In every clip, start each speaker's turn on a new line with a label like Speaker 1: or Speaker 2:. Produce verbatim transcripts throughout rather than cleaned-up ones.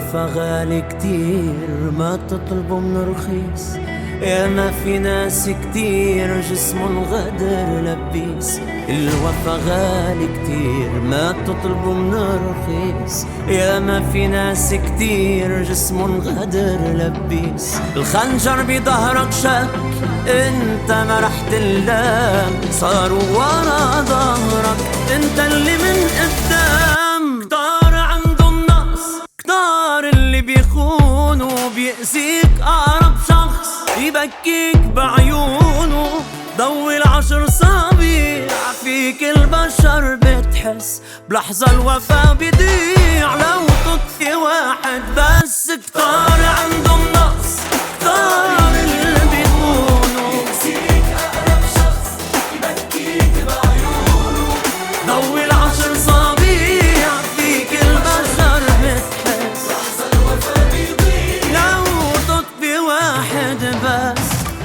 Speaker 1: الوفا غالي كتير ما تطلبه من رخيص، يا ما في ناس كتير جسمن غدر لبيس. الوفا غالي كتير ما تطلبه من رخيص، يا ما في ناس كتير جسمن غدر لبيس. الخنجر بظهرك شك انت ما رح تلام، صاروا ورا ظهرك انت اللي من قدام. كتار عندهم نقص، كتار اللي بيخون وبيأذيك. أقرب شخص يبكيك بعيونه، ضوي العشر صابيع فيك البشر بتحس. بلحظة الوفا بيضيع لو تطفي واحد بس. كتار عندهم نقص، كتار اللي بيخونوا بيأذيك. أقرب شخص يبكيك بعيونه، ضوي العشر صابيع فيك البشر بتحس. لحظة الوفا بيضيع لو تطفي واحد بس.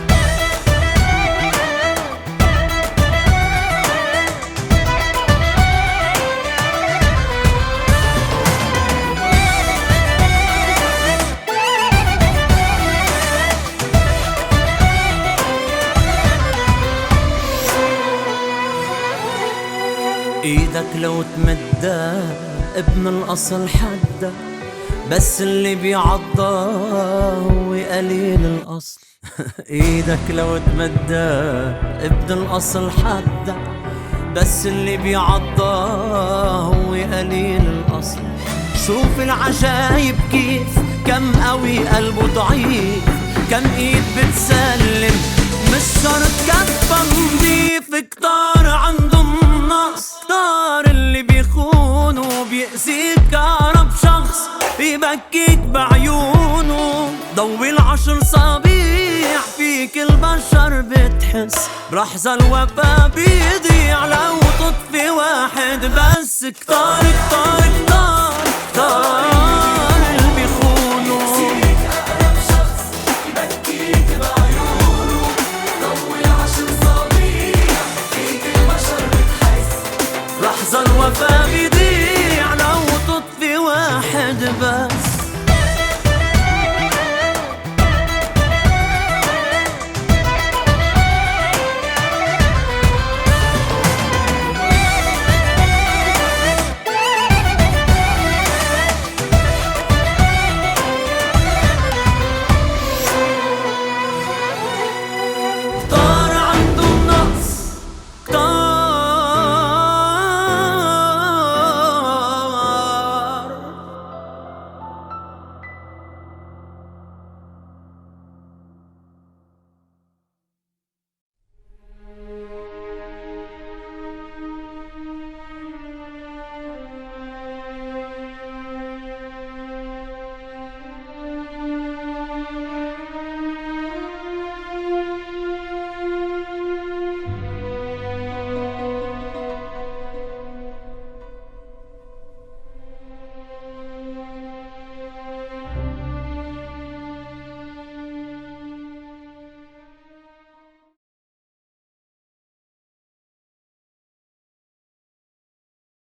Speaker 1: ايدك لو تمدها ابن الاصل حدا، بس اللي بيعضى هو قليل الاصل. ايدك لو تمدها ابن الاصل حدا، بس اللي بيعضى هو قليل الاصل. شوف العجايب كيف كم قوي قلبه ضعيف، كم ايد بتسلم مش شرط كفة نضيف. كتار عندهم نقص، كتار اللي بيخون وبيأذيك. أقرب شخص بيبكيك بعيونه، ضوي العشر صابيع فيك البشر بتحس. بلحظة الوفا بيضيع لو تطفي واحد بس. كتار كتار كتار كتار